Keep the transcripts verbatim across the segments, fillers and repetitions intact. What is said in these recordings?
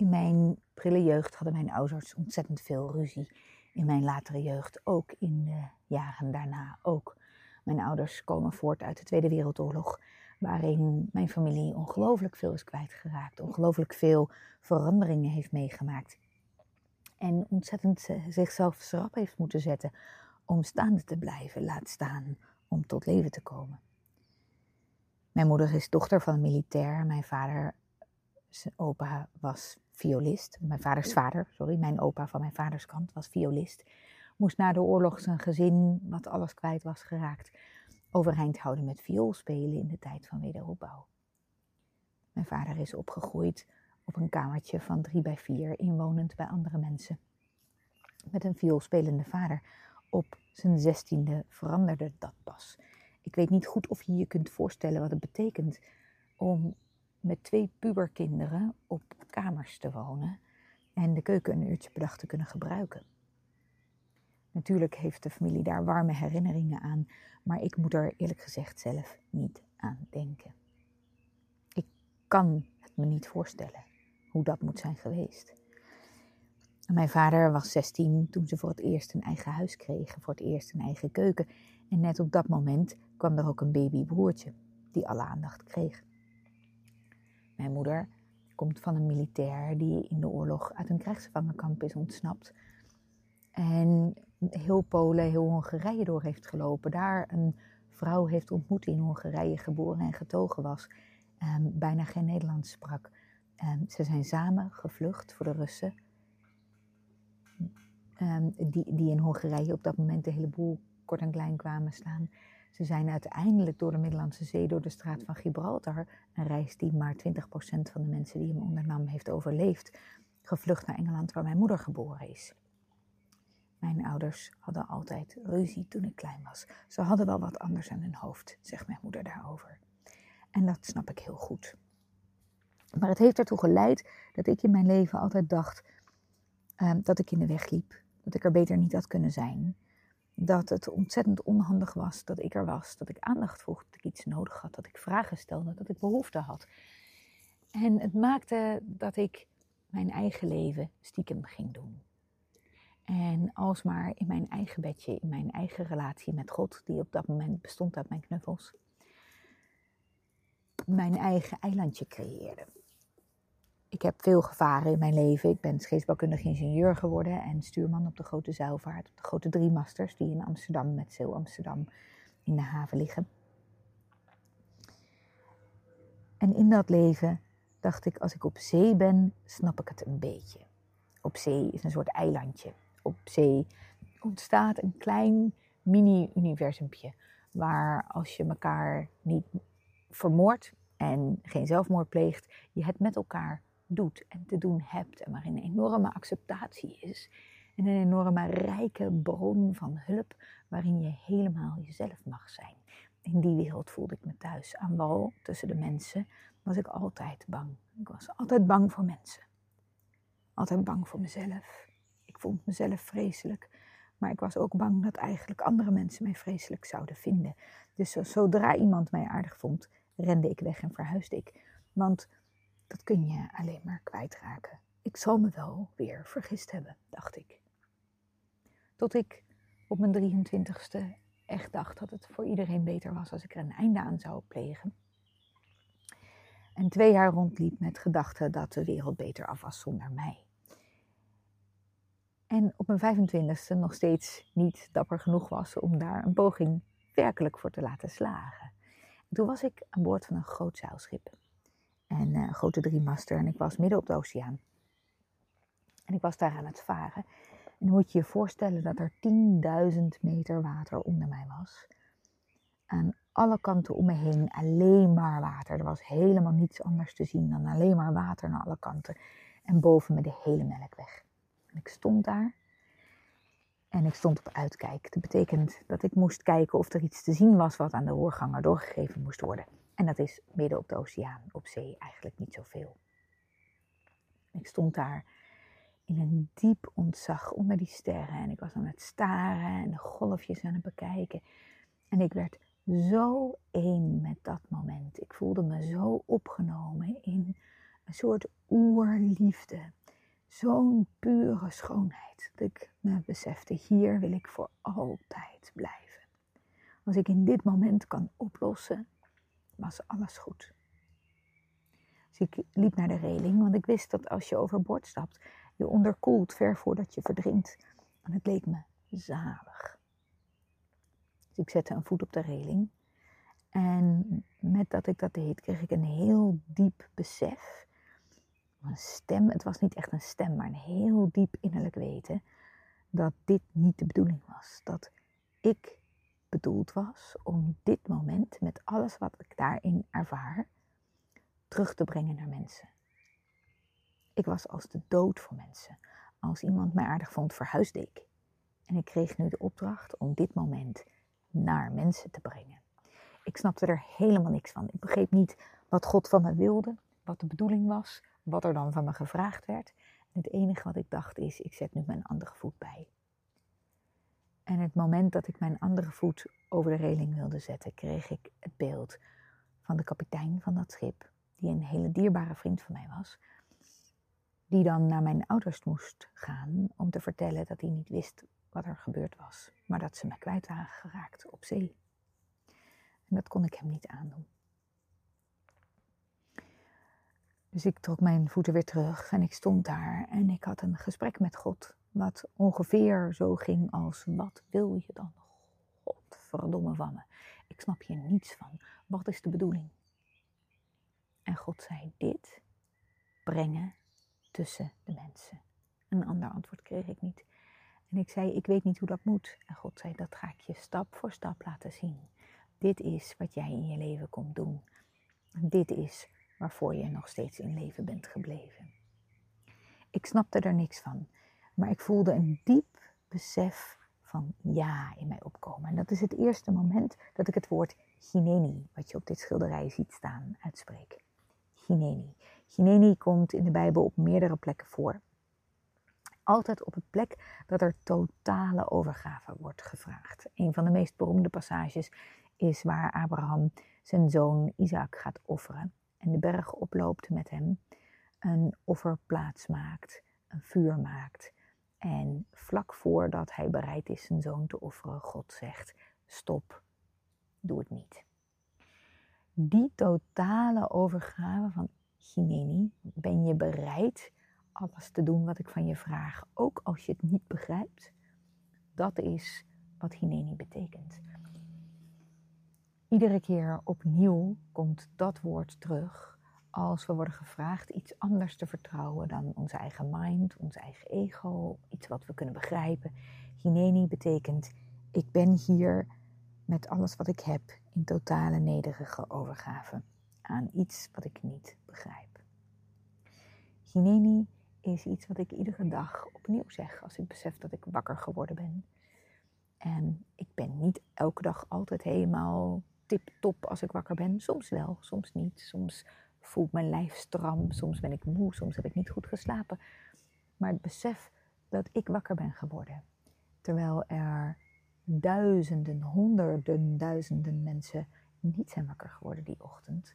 In mijn prille jeugd hadden mijn ouders ontzettend veel ruzie. In mijn latere jeugd ook, in de jaren daarna ook. Mijn ouders komen voort uit de Tweede Wereldoorlog, waarin mijn familie ongelooflijk veel is kwijtgeraakt, ongelooflijk veel veranderingen heeft meegemaakt. En ontzettend zichzelf schrap heeft moeten zetten om staande te blijven, laat staan om tot leven te komen. Mijn moeder is dochter van een militair. Mijn vader, zijn opa was violist. Mijn vaders vader, sorry, mijn opa van mijn vaders kant was violist. Moest na de oorlog zijn gezin, wat alles kwijt was geraakt, overeind houden met vioolspelen in de tijd van wederopbouw. Mijn vader is opgegroeid op een kamertje van drie bij vier, inwonend bij andere mensen. Met een vioolspelende vader. Op zijn zestiende veranderde dat pas. Ik weet niet goed of je je kunt voorstellen wat het betekent om met twee puberkinderen op kamers te wonen en de keuken een uurtje per dag te kunnen gebruiken. Natuurlijk heeft de familie daar warme herinneringen aan, maar ik moet er eerlijk gezegd zelf niet aan denken. Ik kan het me niet voorstellen hoe dat moet zijn geweest. Mijn vader was zestien toen ze voor het eerst een eigen huis kregen, voor het eerst een eigen keuken. En net op dat moment kwam er ook een babybroertje die alle aandacht kreeg. Mijn moeder komt van een militair die in de oorlog uit een krijgsgevangenkamp is ontsnapt. En heel Polen, heel Hongarije door heeft gelopen. Daar een vrouw heeft ontmoet die in Hongarije geboren en getogen was. Um, bijna geen Nederlands sprak. Um, ze zijn samen gevlucht voor de Russen. Um, die, die in Hongarije op dat moment de hele boel kort en klein kwamen staan. Ze zijn uiteindelijk door de Middellandse Zee, door de straat van Gibraltar, een reis die maar twintig procent van de mensen die hem ondernam heeft overleefd, gevlucht naar Engeland waar mijn moeder geboren is. Mijn ouders hadden altijd ruzie toen ik klein was. Ze hadden wel wat anders aan hun hoofd, zegt mijn moeder daarover. En dat snap ik heel goed. Maar het heeft ertoe geleid dat ik in mijn leven altijd dacht uh, dat ik in de weg liep. Dat ik er beter niet had kunnen zijn. Dat het ontzettend onhandig was dat ik er was. Dat ik aandacht vroeg, dat ik iets nodig had. Dat ik vragen stelde, dat ik behoefte had. En het maakte dat ik mijn eigen leven stiekem ging doen. En alsmaar in mijn eigen bedje, in mijn eigen relatie met God, die op dat moment bestond uit mijn knuffels, mijn eigen eilandje creëerde. Ik heb veel gevaren in mijn leven. Ik ben scheepsbouwkundig ingenieur geworden en stuurman op de grote zeilvaart, op de grote driemasters die in Amsterdam met Zeil Amsterdam in de haven liggen. En in dat leven dacht ik, als ik op zee ben, snap ik het een beetje. Op zee is een soort eilandje. Op zee ontstaat een klein mini-universumpje, waar als je elkaar niet vermoordt en geen zelfmoord pleegt, je het met elkaar doet en te doen hebt. En waarin een enorme acceptatie is. En een enorme rijke bron van hulp, waarin je helemaal jezelf mag zijn. In die wereld voelde ik me thuis. Aan wal, tussen de mensen, was ik altijd bang. Ik was altijd bang voor mensen. Altijd bang voor mezelf. Ik vond mezelf vreselijk. Maar ik was ook bang dat eigenlijk andere mensen mij vreselijk zouden vinden. Dus zodra iemand mij aardig vond, rende ik weg en verhuisde ik. Want dat kun je alleen maar kwijtraken. Ik zal me wel weer vergist hebben, dacht ik. Tot ik op mijn drieëntwintigste echt dacht dat het voor iedereen beter was als ik er een einde aan zou plegen. En twee jaar rondliep met gedachten dat de wereld beter af was zonder mij. En op mijn vijfentwintigste nog steeds niet dapper genoeg was om daar een poging werkelijk voor te laten slagen. En toen was ik aan boord van een groot zeilschip. En een grote driemaster en ik was midden op de oceaan. En ik was daar aan het varen. En dan moet je je voorstellen dat er tienduizend meter water onder mij was. Aan alle kanten om me heen alleen maar water. Er was helemaal niets anders te zien dan alleen maar water naar alle kanten. En boven me de hele Melkweg. En ik stond daar. En ik stond op uitkijk. Dat betekent dat ik moest kijken of er iets te zien was wat aan de roerganger doorgegeven moest worden. En dat is midden op de oceaan, op zee, eigenlijk niet zoveel. Ik stond daar in een diep ontzag onder die sterren. En ik was aan het staren en de golfjes aan het bekijken. En ik werd zo één met dat moment. Ik voelde me zo opgenomen in Een soort oerliefde. Zo'n pure schoonheid. Dat ik me besefte, hier wil ik voor altijd blijven. Als ik in dit moment kan oplossen, was alles goed. Dus ik liep naar de reling, want ik wist dat als je overboord stapt, je onderkoelt ver voordat je verdrinkt. En het leek me zalig. Dus ik zette een voet op de reling. En met dat ik dat deed, kreeg ik een heel diep besef. Een stem, het was niet echt een stem, maar een heel diep innerlijk weten. Dat dit niet de bedoeling was. Dat ik bedoeld was om dit moment, met alles wat ik daarin ervaar, terug te brengen naar mensen. Ik was als de dood voor mensen. Als iemand mij aardig vond, verhuisde ik. En ik kreeg nu de opdracht om dit moment naar mensen te brengen. Ik snapte er helemaal niks van. Ik begreep niet wat God van me wilde, wat de bedoeling was, wat er dan van me gevraagd werd. En het enige wat ik dacht is, ik zet nu mijn andere voet bij. En het moment dat ik mijn andere voet over de reling wilde zetten, kreeg ik het beeld van de kapitein van dat schip, die een hele dierbare vriend van mij was, die dan naar mijn ouders moest gaan om te vertellen dat hij niet wist wat er gebeurd was, maar dat ze me kwijt waren geraakt op zee. En dat kon ik hem niet aandoen. Dus ik trok mijn voeten weer terug en ik stond daar en ik had een gesprek met God, wat ongeveer zo ging als, wat wil je dan, Godverdomme van me? Ik snap hier niets van. Wat is de bedoeling? En God zei, dit brengen tussen de mensen. Een ander antwoord kreeg ik niet. En ik zei, ik weet niet hoe dat moet. En God zei, dat ga ik je stap voor stap laten zien. Dit is wat jij in je leven komt doen. En dit is waarvoor je nog steeds in leven bent gebleven. Ik snapte er niks van. Maar ik voelde een diep besef van ja in mij opkomen. En dat is het eerste moment dat ik het woord Hineni, wat je op dit schilderij ziet staan, uitspreek. Hineni. Hineni komt in de Bijbel op meerdere plekken voor. Altijd op een plek dat er totale overgave wordt gevraagd. Een van de meest beroemde passages is waar Abraham zijn zoon Isaac gaat offeren. En de berg oploopt met hem, een offerplaats maakt, een vuur maakt. En vlak voordat hij bereid is zijn zoon te offeren, God zegt, stop, doe het niet. Die totale overgave van Hineni, ben je bereid alles te doen wat ik van je vraag, ook als je het niet begrijpt? Dat is wat Hineni betekent. Iedere keer opnieuw komt dat woord terug als we worden gevraagd iets anders te vertrouwen dan onze eigen mind, ons eigen ego, iets wat we kunnen begrijpen. Hineni betekent, ik ben hier met alles wat ik heb in totale nederige overgave aan iets wat ik niet begrijp. Hineni is iets wat ik iedere dag opnieuw zeg als ik besef dat ik wakker geworden ben. En ik ben niet elke dag altijd helemaal tip-top als ik wakker ben. Soms wel, soms niet. Soms voelt mijn lijf stram, soms ben ik moe, soms heb ik niet goed geslapen. Maar het besef dat ik wakker ben geworden, terwijl er duizenden, honderden, duizenden mensen niet zijn wakker geworden die ochtend,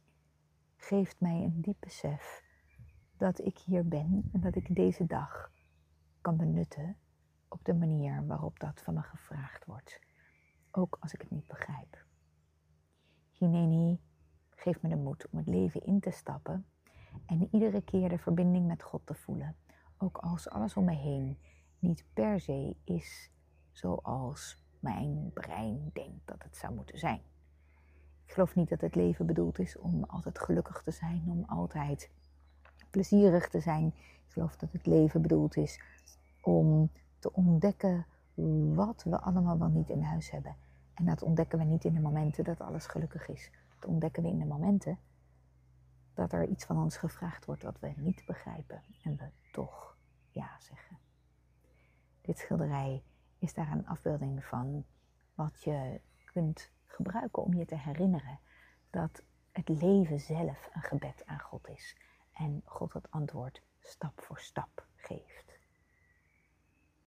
geeft mij een diep besef dat ik hier ben en dat ik deze dag kan benutten op de manier waarop dat van me gevraagd wordt. Ook als ik het niet begrijp. Hineni geeft me de moed om het leven in te stappen en iedere keer de verbinding met God te voelen. Ook als alles om me heen niet per se is zoals mijn brein denkt dat het zou moeten zijn. Ik geloof niet dat het leven bedoeld is om altijd gelukkig te zijn, om altijd plezierig te zijn. Ik geloof dat het leven bedoeld is om te ontdekken wat we allemaal wel niet in huis hebben. En dat ontdekken we niet in de momenten dat alles gelukkig is. Dat ontdekken we in de momenten dat er iets van ons gevraagd wordt wat we niet begrijpen. En we toch ja zeggen. Dit schilderij is daar een afbeelding van wat je kunt gebruiken om je te herinneren dat het leven zelf een gebed aan God is. En God het antwoord stap voor stap geeft.